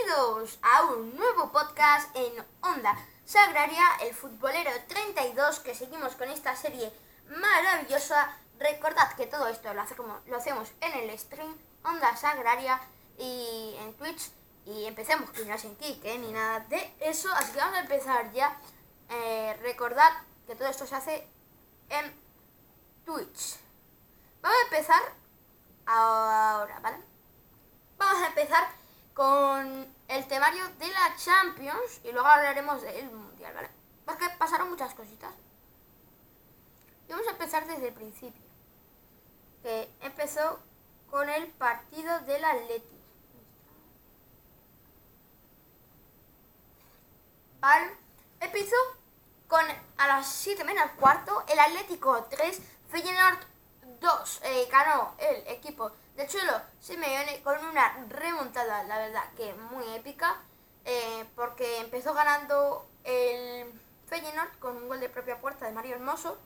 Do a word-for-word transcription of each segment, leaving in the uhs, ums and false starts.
Bienvenidos a un nuevo podcast en Onda Sagraria, el futbolero treinta y dos, que seguimos con esta serie maravillosa. Recordad que todo esto lo hacemos, lo hacemos en el stream Onda Sagraria y en Twitch. Y empecemos, que no sin kick, ¿eh? ni nada de eso, así que vamos a empezar ya. Eh, recordad que todo esto se hace en Twitch. Vamos a empezar ahora, ¿vale? Vamos a empezar con el temario de la Champions y luego hablaremos del Mundial, ¿vale? Porque pasaron muchas cositas. Y vamos a empezar desde el principio, que empezó con el partido del Atleti. Vale, empezó con a las siete menos cuarto, el Atlético tres, Feyenoord dos. Eh, ganó el equipo de Cholo Simeone con una remontada, la verdad que muy épica, eh, porque empezó ganando el Feyenoord con un gol de propia puerta de Mario Hermoso.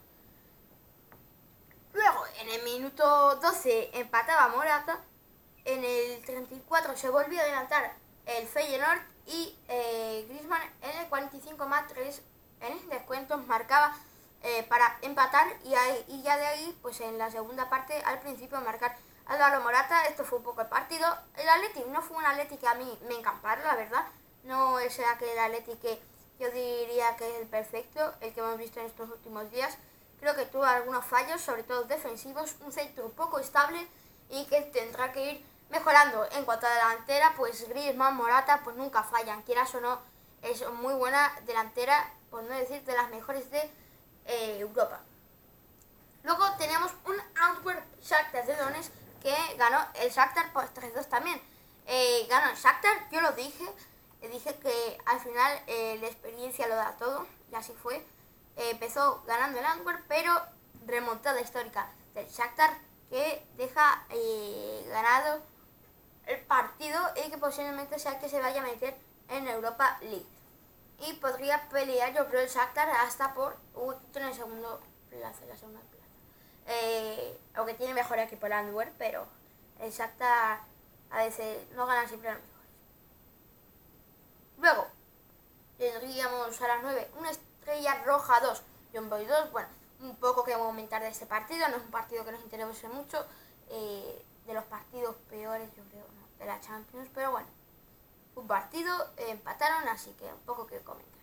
Luego en el minuto doce empataba Morata, en el treinta y cuatro se volvió a adelantar el Feyenoord y eh, Griezmann en el cuarenta y cinco más tres en el descuento marcaba eh, para empatar y, ahí, y ya de ahí pues en la segunda parte al principio marcar Álvaro Morata. Esto fue un poco el partido. El Atleti no fue un Atleti que a mí me encantara, la verdad. No es aquel Atleti que yo diría que es el perfecto, el que hemos visto en estos últimos días. Creo que tuvo algunos fallos, sobre todo defensivos, un centro poco estable y que tendrá que ir mejorando. En cuanto a delantera, pues Griezmann, Morata, pues nunca fallan, quieras o no, es muy buena delantera, por no decir de las mejores de eh, Europa. Luego teníamos un Antwerp Shakhtar de Donetsk que ganó el Shakhtar por tres dos también. Eh, ganó el Shakhtar, yo lo dije, dije que al final eh, la experiencia lo da todo, y así fue. Eh, empezó ganando el Antwerp, pero remontada histórica del Shakhtar que deja eh, ganado el partido y que posiblemente sea que se vaya a meter en Europa League. Y podría pelear, yo creo, el Shakhtar hasta por uh, en el segundo plazo, la segunda plaza. Eh, aunque tiene mejor equipo el Antwerp, pero el Shakhtar a veces no gana siempre a los mejores. Luego tendríamos a las nueve una Estrella Roja dos, Young Boys dos. Bueno, un poco que comentar de este partido, no es un partido que nos interese mucho, eh, de los partidos peores, yo creo, ¿no?, de la Champions, pero bueno, un partido, eh, empataron, así que un poco que comentar.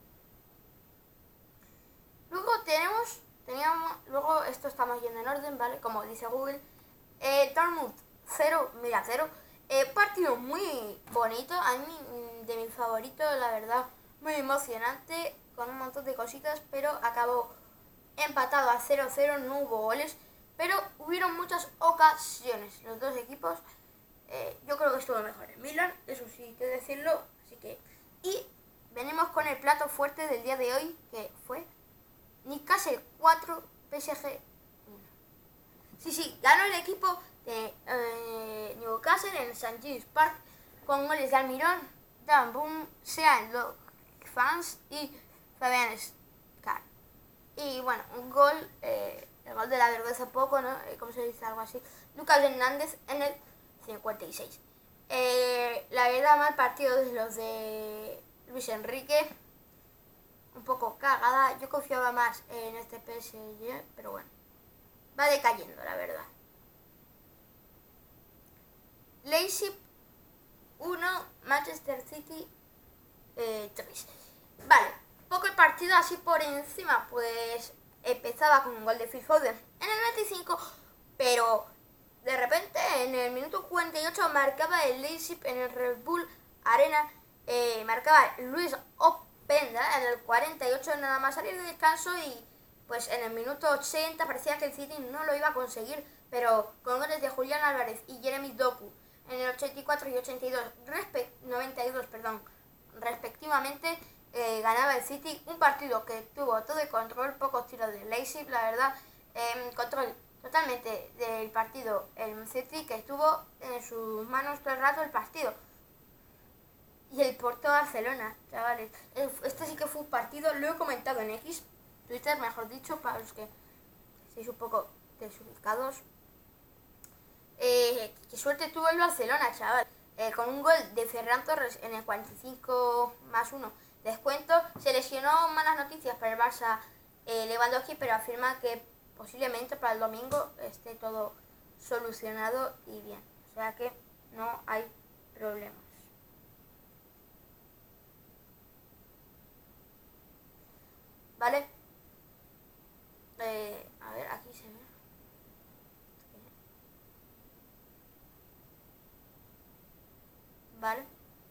Luego tenemos, teníamos, luego esto estamos yendo en orden, ¿vale? Como dice Google, eh, Dortmund cero, mira cero, eh, partido muy bonito, a mí de mi favorito, la verdad, muy emocionante, con un montón de cositas, pero acabó empatado a cero cero, no hubo goles, pero hubieron muchas ocasiones. Los dos equipos, eh, yo creo que estuvo mejor en Milan, eso sí hay que decirlo, así que... Y venimos con el plato fuerte del día de hoy, que fue Newcastle cuatro, P S G uno. Sí, sí, ganó el equipo de eh, Newcastle en Saint James Park con goles de Almirón, Dan Boom, Sean Lo Fans y Fabián Scar. Y bueno, un gol, eh, el gol de la vergüenza poco, ¿no? Eh, ¿Cómo se dice? Algo así. Lucas Hernández en el cincuenta y seis. Eh, la verdad, mal partido de los de Luis Enrique. Un poco cagada. Yo confiaba más en este P S G, pero bueno, va decayendo, la verdad. Leipzig uno, Manchester City eh, tres. Vale, poco el partido así por encima, pues empezaba con un gol de Phil Foden en el veinticinco, pero de repente en el minuto cuarenta y ocho marcaba el Leipzig en el Red Bull Arena, eh, marcaba Luis Openda en el cuarenta y ocho, nada más salir de descanso, y pues en el minuto ochenta parecía que el City no lo iba a conseguir, pero con goles de Julián Álvarez y Jeremy Doku en el ochenta y cuatro y ochenta y dos, respe- noventa y dos, perdón, respectivamente, eh, ganaba el City, un partido que tuvo todo el control, pocos tiros de Leipzig, la verdad, eh, control totalmente del partido, el City, que estuvo en sus manos todo el rato el partido. Y el Porto Barcelona, chavales, este sí que fue un partido, lo he comentado en X, Twitter mejor dicho, para los que estéis un poco desubicados. Eh, qué suerte tuvo el Barcelona, chaval. eh, con un gol de Ferran Torres en el cuarenta y cinco más uno descuento. Se lesionó, malas noticias para el Barça, eh, Lewandowski, pero afirma que posiblemente para el domingo esté todo solucionado y bien. O sea que no hay problemas. ¿Vale? Eh, a ver, aquí se ve. ¿Vale?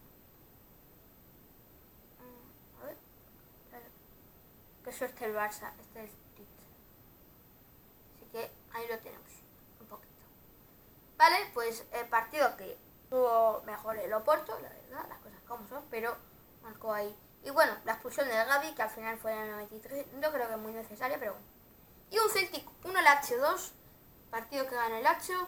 A ver. Qué suerte el Barça. Este es el tit. Así que ahí lo tenemos. Un poquito. Vale, pues el partido que tuvo mejor el Oporto, la verdad, las cosas como son, pero marcó ahí. Y bueno, la expulsión de Gavi, que al final fue en el noventa y tres, no creo que es muy necesaria, pero bueno. Y un Celtic uno al H dos, partido que gana el H.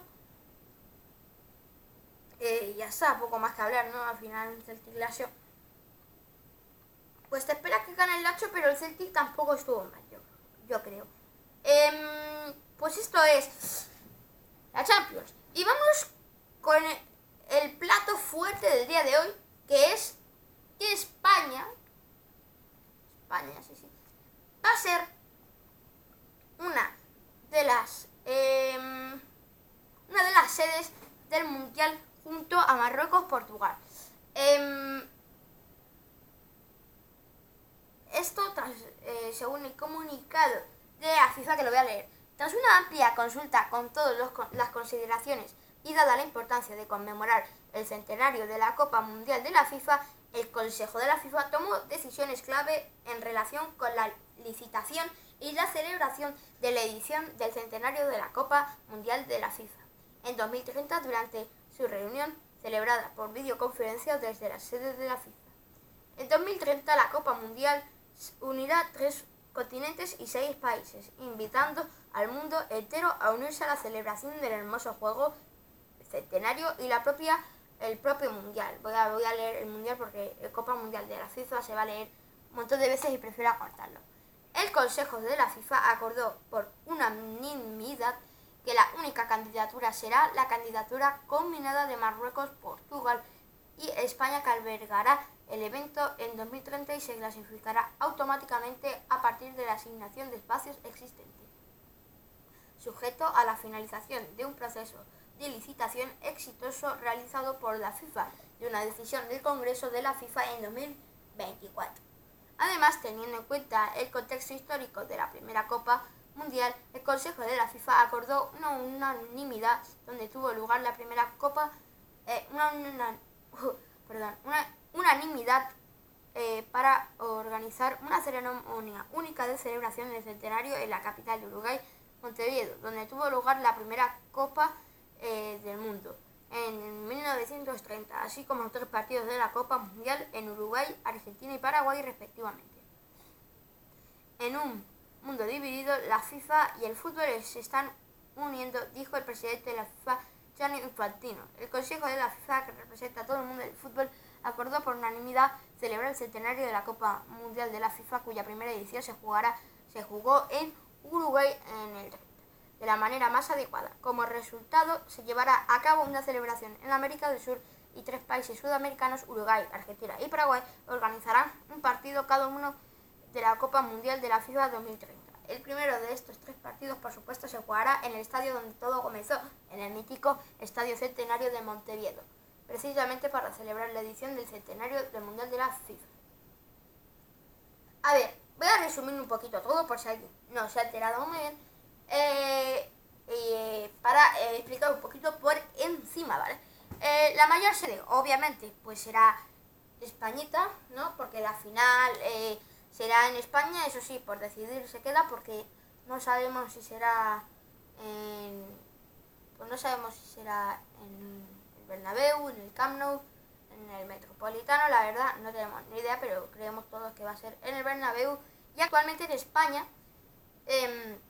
Eh, ya está, poco más que hablar, ¿no? Al final un Celtic Lazio. Pues te esperas que gane el Lazio, pero el Celtic tampoco estuvo mal, yo, yo creo. Eh, pues esto es la Champions. Y vamos con el plato fuerte del día de hoy, que es que España, España, sí, sí, va a ser una de las eh, una de las sedes del Mundial junto a Marruecos, Portugal. Eh, esto tras, eh, según el comunicado de la FIFA, que lo voy a leer. Tras una amplia consulta con todas las consideraciones y dada la importancia de conmemorar el centenario de la Copa Mundial de la FIFA, el Consejo de la FIFA tomó decisiones clave en relación con la licitación y la celebración de la edición del centenario de la Copa Mundial de la FIFA. En dos mil treinta, durante su reunión celebrada por videoconferencia desde la sede de la FIFA. En dos mil treinta, la Copa Mundial unirá tres continentes y seis países, invitando al mundo entero a unirse a la celebración del hermoso juego centenario y la propia, el propio Mundial. Voy a, voy a leer el Mundial porque la Copa Mundial de la FIFA se va a leer un montón de veces y prefiero acortarlo. El Consejo de la FIFA acordó por unanimidad que la única candidatura será la candidatura combinada de Marruecos, Portugal y España, que albergará el evento en dos mil treinta y se clasificará automáticamente a partir de la asignación de espacios existentes, sujeto a la finalización de un proceso de licitación exitoso realizado por la FIFA y una decisión del Congreso de la FIFA en dos mil veinticuatro. Además, teniendo en cuenta el contexto histórico de la primera Copa Mundial, el Consejo de la FIFA acordó una unanimidad donde tuvo lugar la primera Copa, eh, una, una, uh, perdón, una unanimidad eh, para organizar una ceremonia única de celebración del centenario en la capital de Uruguay, Montevideo, donde tuvo lugar la primera Copa eh, del Mundo en mil novecientos treinta, así como tres partidos de la Copa Mundial en Uruguay, Argentina y Paraguay respectivamente. En un mundo dividido, la FIFA y el fútbol se están uniendo, dijo el presidente de la FIFA, Gianni Infantino. El Consejo de la FIFA, que representa a todo el mundo del fútbol, acordó por unanimidad celebrar el centenario de la Copa Mundial de la FIFA, cuya primera edición se, jugará, se jugó en Uruguay en el treinta, de la manera más adecuada. Como resultado, se llevará a cabo una celebración en América del Sur y tres países sudamericanos, Uruguay, Argentina y Paraguay, organizarán un partido cada uno de la Copa Mundial de la FIFA dos mil treinta. El primero de estos tres partidos, por supuesto, se jugará en el estadio donde todo comenzó, en el mítico Estadio Centenario de Montevideo, precisamente para celebrar la edición del centenario del Mundial de la FIFA. A ver, voy a resumir un poquito todo por si alguien no se ha enterado muy bien, eh, eh, para eh, explicar un poquito por encima, ¿vale? Eh, la mayor sede, obviamente, pues será Españita, ¿no? Porque la final eh, será en España, eso sí, por decidir se queda, porque no sabemos si será en, pues no sabemos si será en el Bernabéu, en el Camp Nou, en el Metropolitano, la verdad no tenemos ni idea, pero creemos todos que va a ser en el Bernabéu. Y actualmente en España, eh,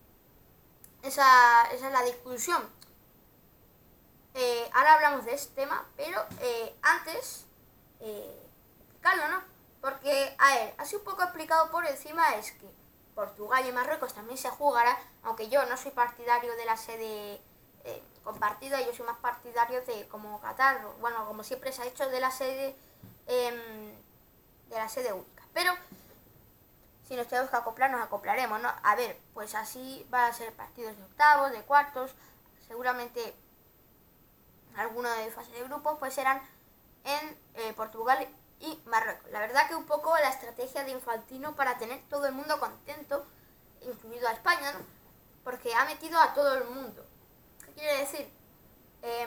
esa, esa es la discusión. Eh, ahora hablamos de este tema, pero eh, antes, eh, explicarlo, ¿no? Porque, a ver, así un poco explicado por encima es que Portugal y Marruecos también se jugará, aunque yo no soy partidario de la sede, eh, compartida. Yo soy más partidario de como Qatar, bueno, como siempre se ha hecho, de la sede eh, de la sede única. Pero si nos tenemos que acoplar, nos acoplaremos, ¿no? A ver, pues así va a ser partidos de octavos, de cuartos, seguramente algunos de fase de grupos, pues serán en eh, Portugal y Marruecos. La verdad que un poco la estrategia de Infantino para tener todo el mundo contento, incluido a España, ¿no? Porque ha metido a todo el mundo. ¿Qué quiere decir? Eh,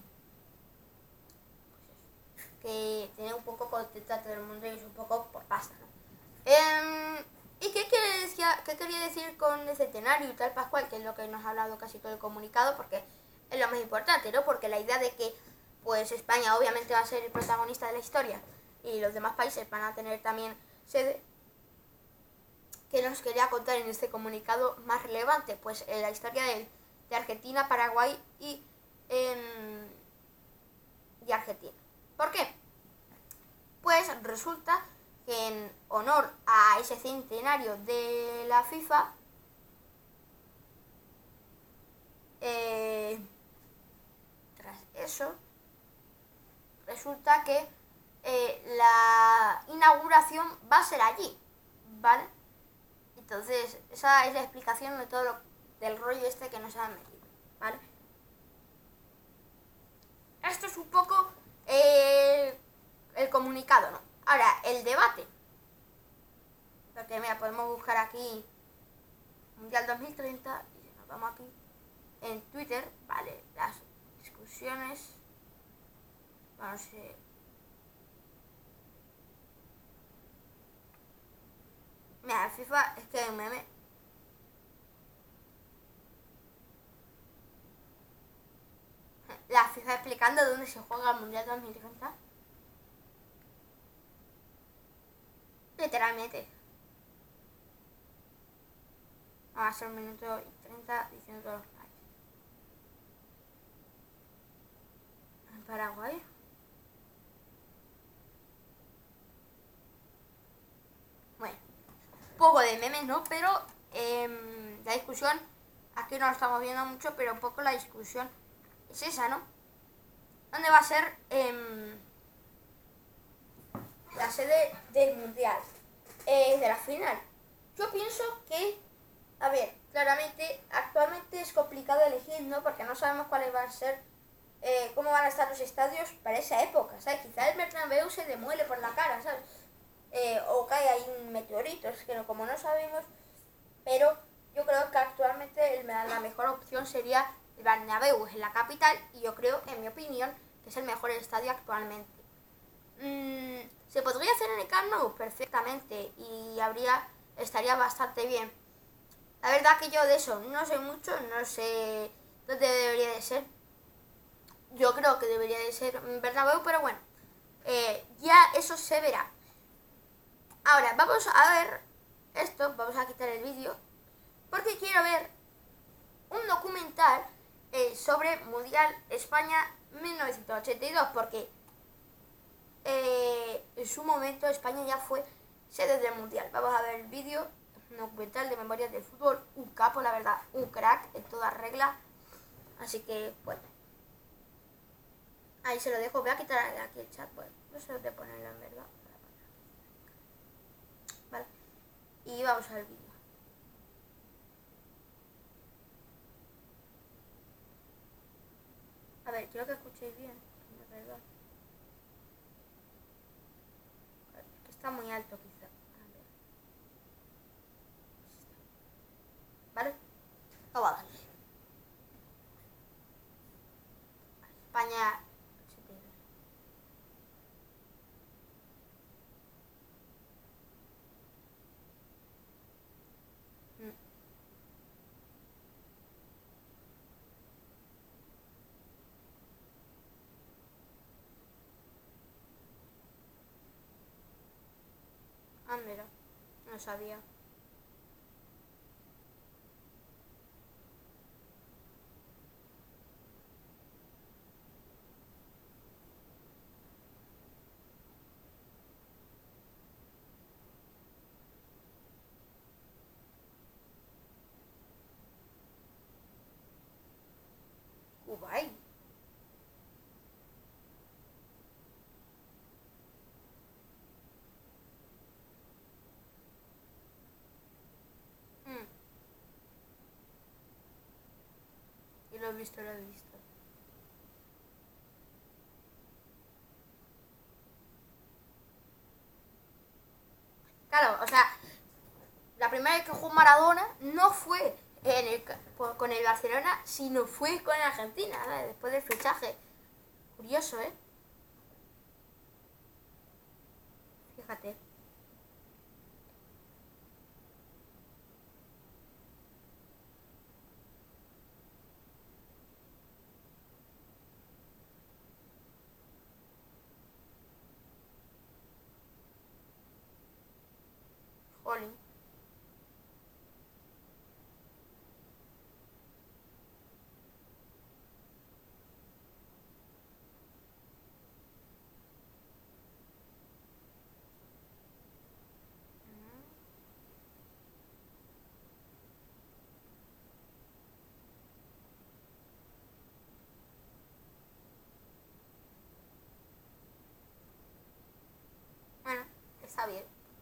pues eso, que tiene un poco contento a todo el mundo y es un poco por pasta, ¿no? Eh, ¿Y qué, quiere decir, qué quería decir con el centenario y tal, Pascual? Que es lo que nos ha hablado casi todo el comunicado, porque es lo más importante, ¿no? Porque la idea de que pues España obviamente va a ser el protagonista de la historia y los demás países van a tener también sede, ¿qué nos quería contar en este comunicado más relevante? Pues eh, la historia de, de Argentina, Paraguay y, eh, y Argentina. ¿Por qué? Pues resulta que en honor a ese centenario de la FIFA, eh, tras eso, resulta que eh, la inauguración va a ser allí, ¿vale? Entonces, esa es la explicación de todo lo, del rollo este que nos han metido, ¿vale? Esto es un poco eh, el comunicado, ¿no? Ahora, el debate. Porque, mira, podemos buscar aquí Mundial dos mil treinta y nos vamos aquí en Twitter, ¿vale? Las discusiones. No sé. Mira, FIFA es que hay un meme. La FIFA explicando dónde se juega el Mundial dos mil treinta. Literalmente. Vamos a ser un minuto y treinta diciendo todos los países. En Paraguay. Bueno, poco de memes, ¿no? Pero eh, la discusión, aquí no lo estamos viendo mucho, pero un poco la discusión es esa, ¿no? ¿Dónde va a ser eh, la sede del Mundial? Eh, de la final. Yo pienso que, a ver, claramente, actualmente es complicado elegir, ¿no? Porque no sabemos cuáles van a ser, eh, cómo van a estar los estadios para esa época, ¿sabes? Quizá el Bernabéu se demuele por la cara, ¿sabes? Eh, o cae ahí un meteorito, es que no, como no sabemos, pero yo creo que actualmente el, la mejor opción sería el Bernabéu en la capital y yo creo, en mi opinión, que es el mejor estadio actualmente. Mm, ¿Se podría hacer en el Camp Nou? Perfectamente y habría, estaría bastante bien. La verdad que yo de eso no sé mucho, no sé dónde debería de ser. Yo creo que debería de ser Bernabéu, pero bueno, eh, ya eso se verá. Ahora, vamos a ver esto, vamos a quitar el vídeo, porque quiero ver un documental eh, sobre Mundial España mil novecientos ochenta y dos, porque eh, en su momento España ya fue sede del Mundial. Vamos a ver el vídeo, un documental de memorias del fútbol, un capo, la verdad, un crack en toda regla. Así que, bueno, ahí se lo dejo. Voy a quitar aquí el chat, bueno, no sé dónde ponerlo en verdad. Vale, y vamos al vídeo. A ver, quiero que escuchéis bien, de verdad. Que está muy alto quizá. A ver. ¿Vale? Vamos a darle. España ochenta y dos. Mm. Ah, mira, no sabía. Cuba. visto, lo he visto. Claro, o sea, la primera vez que jugó Maradona no fue en el, con el Barcelona, sino fue con Argentina, ¿sabes? Después del fichaje. Curioso, ¿eh? Fíjate. Jolín. Bueno, está bien.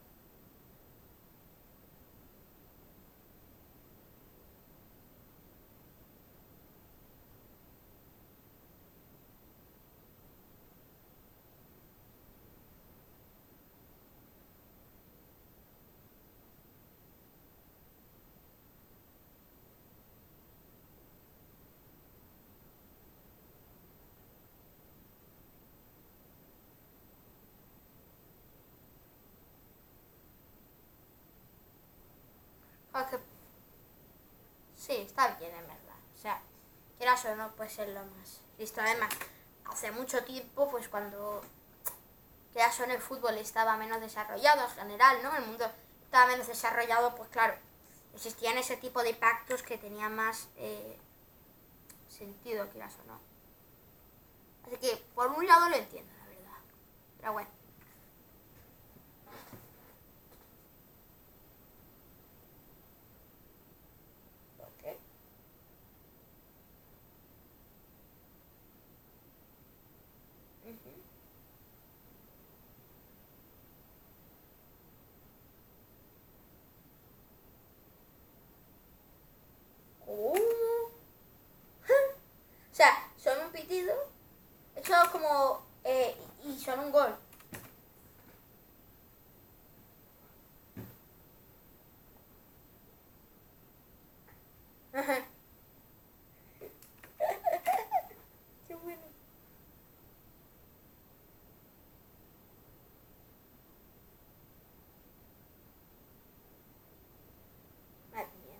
Porque sí, está bien, en verdad. O sea, quieras o no, pues ser lo más listo. Además, hace mucho tiempo, pues cuando quieras o no, el fútbol estaba menos desarrollado en general, ¿no? El mundo estaba menos desarrollado, pues claro, existían ese tipo de pactos que tenían más eh, sentido, quieras o no. Así que, por un lado lo entiendo, la verdad. Pero bueno. ¿Por qué? Uh-huh. Oh. O sea, son un pitido, hecho como... Eh, y son un gol. Qué bueno. Madre mía.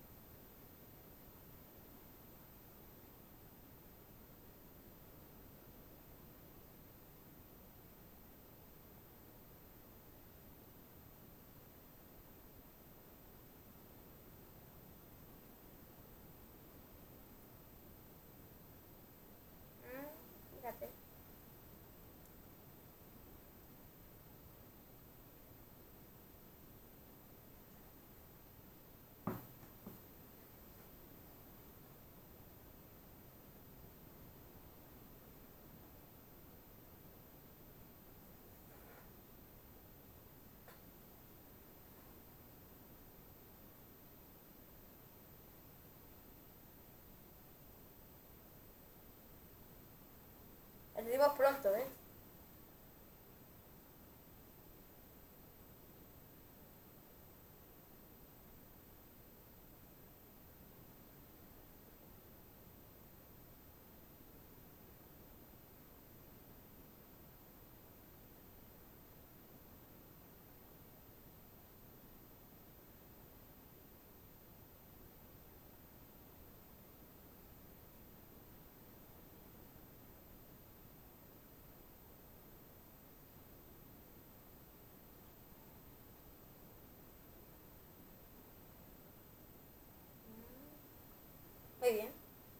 Mm, fíjate. Perdimos pronto, ¿eh? Muy bien.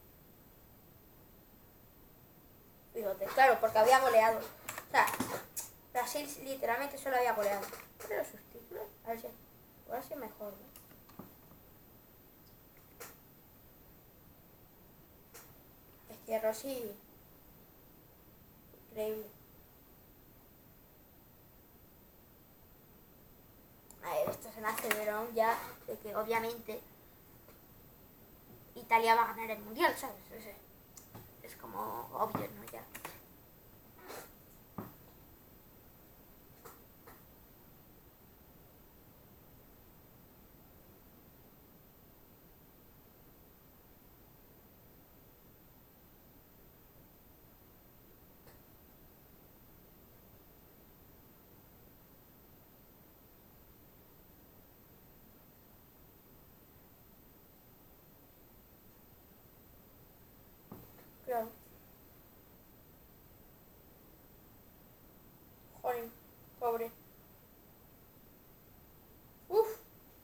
Fíjate, claro, porque había goleado. O sea, Brasil literalmente solo había goleado. Pero sus títulos, a ver si ahora sí mejor, ¿no? Es que Rossi, increíble. A ver, esto se nace Verón ya, de que obviamente Italia va a ganar el mundial, ¿sabes? Es, es como obvio, ¿no? Ya. Claro. Joder, pobre. Uf.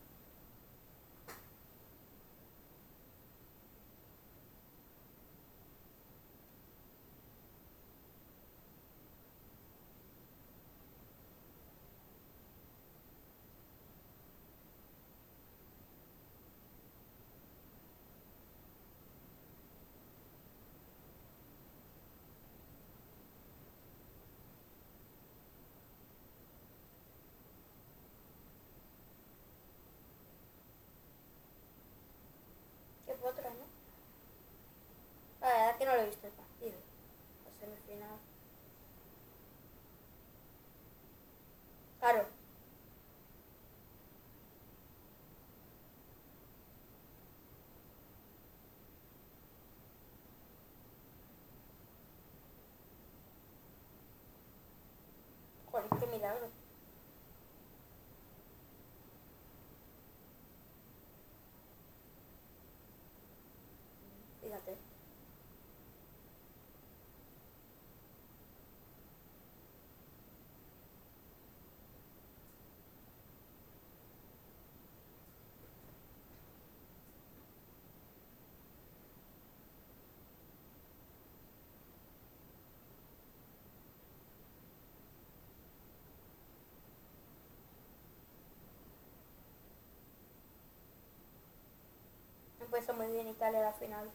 Qué potra, ¿no? La verdad que no lo he visto el partido. La semifinal. Claro. Joder, qué milagro. Fíjate. Empezó muy bien Italia a la final.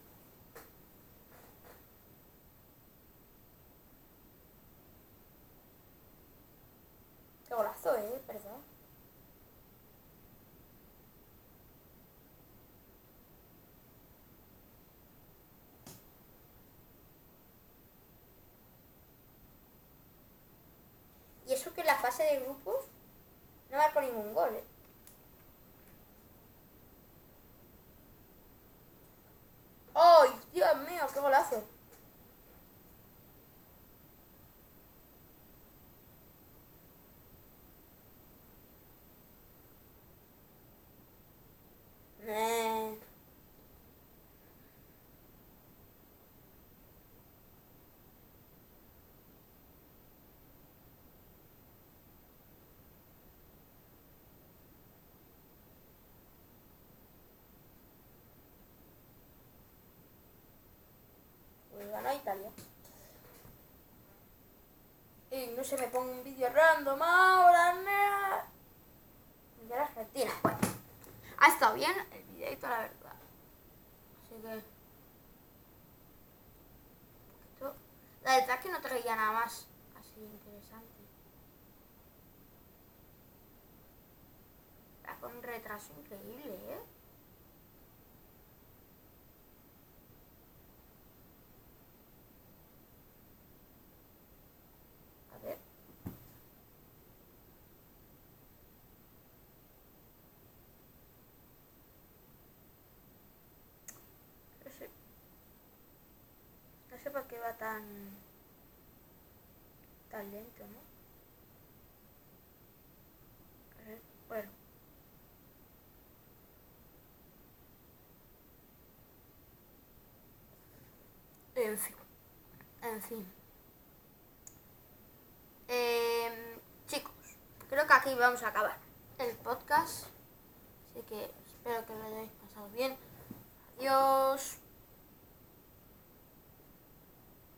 Qué golazo, ¿eh? Perdón. Y eso que en la fase de grupos no marcó ningún gol, ¿eh? ¡Ay, Dios mío, qué golazo! Eh, pues ganó Italia. Y no se me ponga un vídeo random ahora, ¿no? De la Argentina. Bueno, ha estado bien el videito, la verdad. Así que... Esto... La verdad es que no traía nada más así interesante. Está con un retraso increíble, ¿eh? A ver. No sé. No sé por qué va tan... tan lento, ¿no? A ver, bueno. En fin. En fin. Eh, chicos, creo que aquí vamos a acabar el podcast. Así que espero que lo hayáis pasado bien. Adiós.